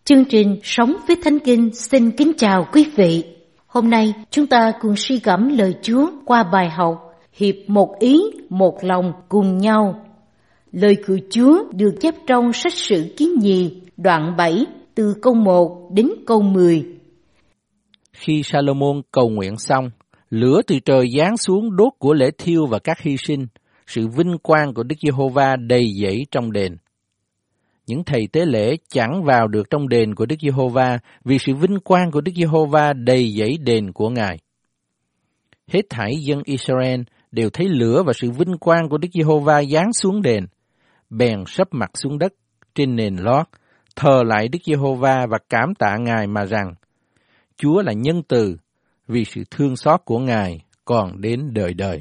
Chương trình Sống với Thánh Kinh xin kính chào quý vị. Hôm nay chúng ta cùng suy gẫm lời Chúa qua bài học Hiệp một ý, một lòng cùng nhau. Lời của Chúa được chép trong sách Sử Ký Nhì, đoạn 7, từ câu 1 đến câu 10. Khi Salomon cầu nguyện xong, lửa từ trời giáng xuống đốt của lễ thiêu và các hy sinh, sự vinh quang của Đức Giê-hô-va đầy dẫy trong đền. Những thầy tế lễ chẳng vào được trong đền của Đức Giê-hô-va vì sự vinh quang của Đức Giê-hô-va đầy dẫy đền của Ngài. Hết thảy dân Israel đều thấy lửa và sự vinh quang của Đức Giê-hô-va giáng xuống đền, bèn sấp mặt xuống đất trên nền lót, thờ lại Đức Giê-hô-va và cảm tạ Ngài mà rằng: Chúa là nhân từ, vì sự thương xót của Ngài còn đến đời đời.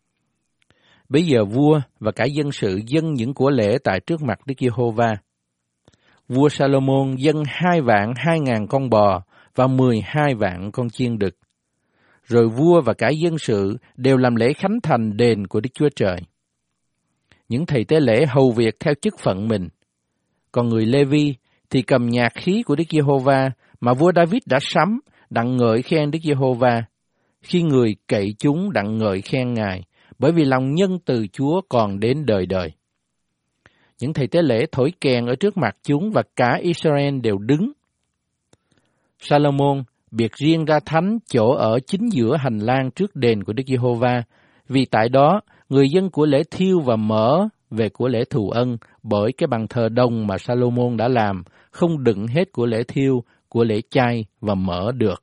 Bây giờ vua và cả dân sự dâng những của lễ tại trước mặt Đức Giê-hô-va. Vua Salomon dâng 2.200.000 con bò và 12 vạn con chiên đực. Rồi vua và cả dân sự đều làm lễ khánh thành đền của Đức Chúa Trời. Những thầy tế lễ hầu việc theo chức phận mình. Còn người Lê-vi thì cầm nhạc khí của Đức Giê-hô-va mà vua David đã sắm, đặng ngợi khen Đức Giê-hô-va. Khi người cậy chúng đặng ngợi khen Ngài, bởi vì lòng nhân từ Chúa còn đến đời đời. Những thầy tế lễ thổi kèn ở trước mặt chúng và cả Israel đều đứng. Salomon biệt riêng ra thánh chỗ ở chính giữa hành lang trước đền của Đức Giê-hô-va, vì tại đó người dân của lễ thiêu và mở về của lễ thù ân, bởi cái bàn thờ đồng mà Salomon đã làm không đựng hết của lễ thiêu, của lễ chay và mở được.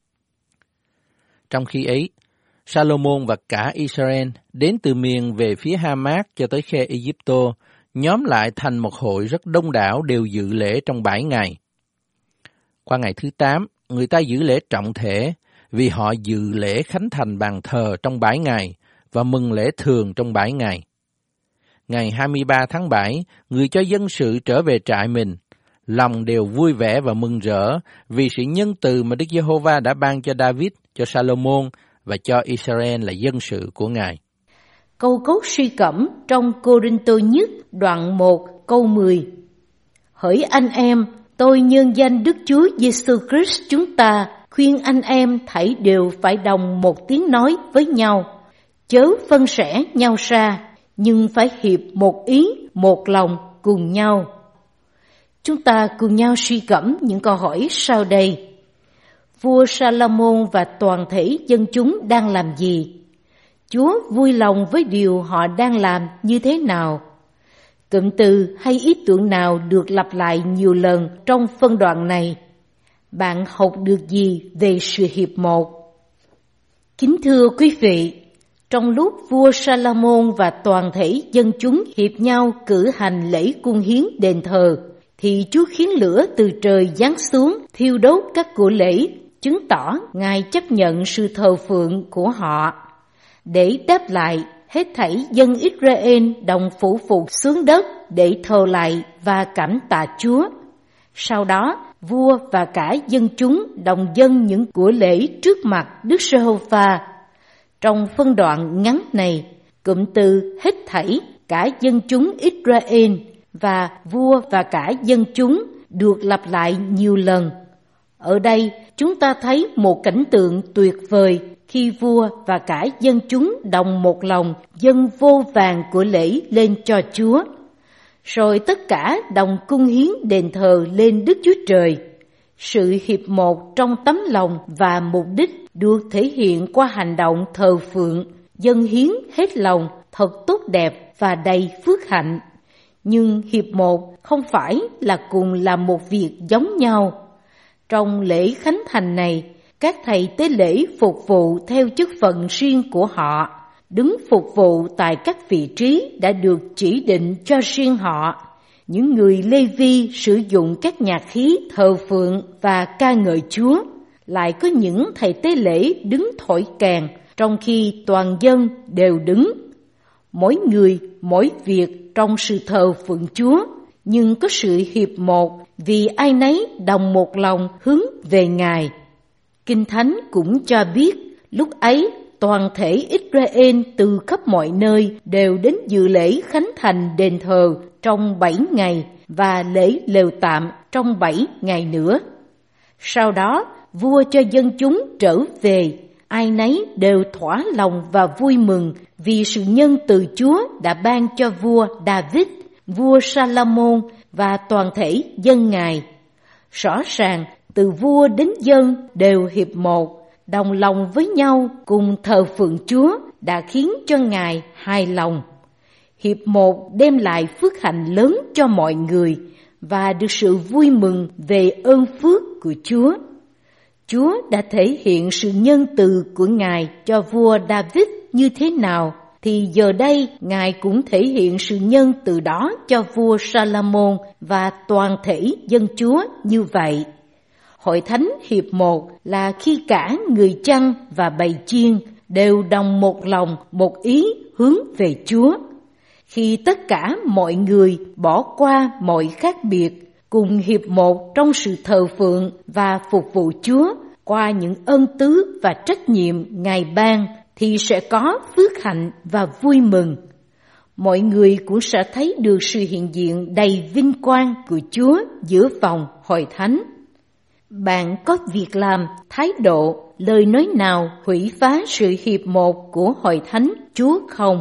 Trong khi ấy, Salomon và cả Israel đến từ miền về phía Ha-mát cho tới khe Ai-cập, nhóm lại thành một hội rất đông đảo đều dự lễ trong 7 ngày. Qua ngày thứ 8, người ta giữ lễ trọng thể vì họ dự lễ khánh thành bàn thờ trong 7 ngày và mừng lễ thường trong 7 ngày. Ngày 23 tháng 7, người cho dân sự trở về trại mình, lòng đều vui vẻ và mừng rỡ vì sự nhân từ mà Đức Giê-hô-va đã ban cho David, cho Salomon và cho Israel là dân sự của Ngài. Câu cốt suy gẫm trong Cô-rinh-tô nhất đoạn 1 câu 10. Hỡi anh em, tôi nhân danh Đức Chúa Giêsu Christ chúng ta khuyên anh em thảy đều phải đồng một tiếng nói với nhau, chớ phân rẽ nhau ra, nhưng phải hiệp một ý, một lòng cùng nhau. Chúng ta cùng nhau suy gẫm những câu hỏi sau đây. Vua Salomon và toàn thể dân chúng đang làm gì? Chúa vui lòng với điều họ đang làm như thế nào? Cụm từ hay ý tưởng nào được lặp lại nhiều lần trong phân đoạn này? Bạn học được gì về sự hiệp một? Kính thưa quý vị, trong lúc vua Salomon và toàn thể dân chúng hiệp nhau cử hành lễ cung hiến đền thờ, thì Chúa khiến lửa từ trời giáng xuống thiêu đốt các của lễ, chứng tỏ Ngài chấp nhận sự thờ phượng của họ. Để đáp lại, hết thảy dân Israel đồng phủ phục xuống đất để thờ lại và cảm tạ Chúa. Sau đó, vua và cả dân chúng đồng dâng những của lễ trước mặt Đức Giê-hô-va. Trong phân đoạn ngắn này, cụm từ hết thảy cả dân chúng Israel và vua và cả dân chúng được lặp lại nhiều lần. Ở đây, chúng ta thấy một cảnh tượng tuyệt vời khi vua và cả dân chúng đồng một lòng dâng vô vàn của lễ lên cho Chúa. Rồi tất cả đồng cung hiến đền thờ lên Đức Chúa Trời. Sự hiệp một trong tấm lòng và mục đích được thể hiện qua hành động thờ phượng, dâng hiến hết lòng, thật tốt đẹp và đầy phước hạnh. Nhưng hiệp một không phải là cùng làm một việc giống nhau. Trong lễ khánh thành này, các thầy tế lễ phục vụ theo chức phận riêng của họ, đứng phục vụ tại các vị trí đã được chỉ định cho riêng họ. Những người Lê-vi sử dụng các nhạc khí thờ phượng và ca ngợi Chúa. Lại có những thầy tế lễ đứng thổi kèn, trong khi toàn dân đều đứng. Mỗi người, mỗi việc trong sự thờ phượng Chúa, nhưng có sự hiệp một vì ai nấy đồng một lòng hướng về Ngài. Kinh Thánh cũng cho biết, lúc ấy toàn thể Israel từ khắp mọi nơi đều đến dự lễ khánh thành đền thờ trong 7 ngày và lễ lều tạm trong trong 7 ngày nữa. Sau đó, vua cho dân chúng trở về, ai nấy đều thỏa lòng và vui mừng vì sự nhân từ Chúa đã ban cho vua David, vua Salomon và toàn thể dân Ngài. Rõ ràng, từ vua đến dân đều hiệp một, đồng lòng với nhau cùng thờ phượng Chúa đã khiến cho Ngài hài lòng. Hiệp một đem lại phước hạnh lớn cho mọi người và được sự vui mừng về ơn phước của Chúa. Chúa đã thể hiện sự nhân từ của Ngài cho vua David như thế nào, thì giờ đây Ngài cũng thể hiện sự nhân từ đó cho vua Salomon và toàn thể dân Chúa như vậy. Hội thánh hiệp một là khi cả người chăn và bầy chiên đều đồng một lòng, một ý hướng về Chúa. Khi tất cả mọi người bỏ qua mọi khác biệt, cùng hiệp một trong sự thờ phượng và phục vụ Chúa qua những ơn tứ và trách nhiệm Ngài ban, thì sẽ có phước hạnh và vui mừng. Mọi người cũng sẽ thấy được sự hiện diện đầy vinh quang của Chúa giữa vòng hội thánh. Bạn có việc làm, thái độ, lời nói nào hủy phá sự hiệp một của hội thánh Chúa không?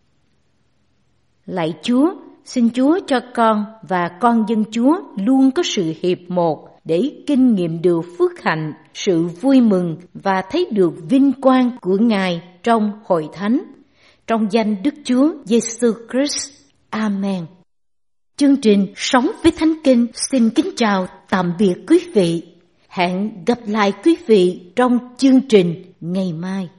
Lạy Chúa, xin Chúa cho con và con dân Chúa luôn có sự hiệp một để kinh nghiệm được phước hạnh, sự vui mừng và thấy được vinh quang của Ngài trong hội thánh. Trong danh Đức Chúa Giêsu Christ. Amen. Chương trình Sống với Thánh Kinh xin kính chào tạm biệt quý vị. Hẹn gặp lại quý vị trong chương trình ngày mai.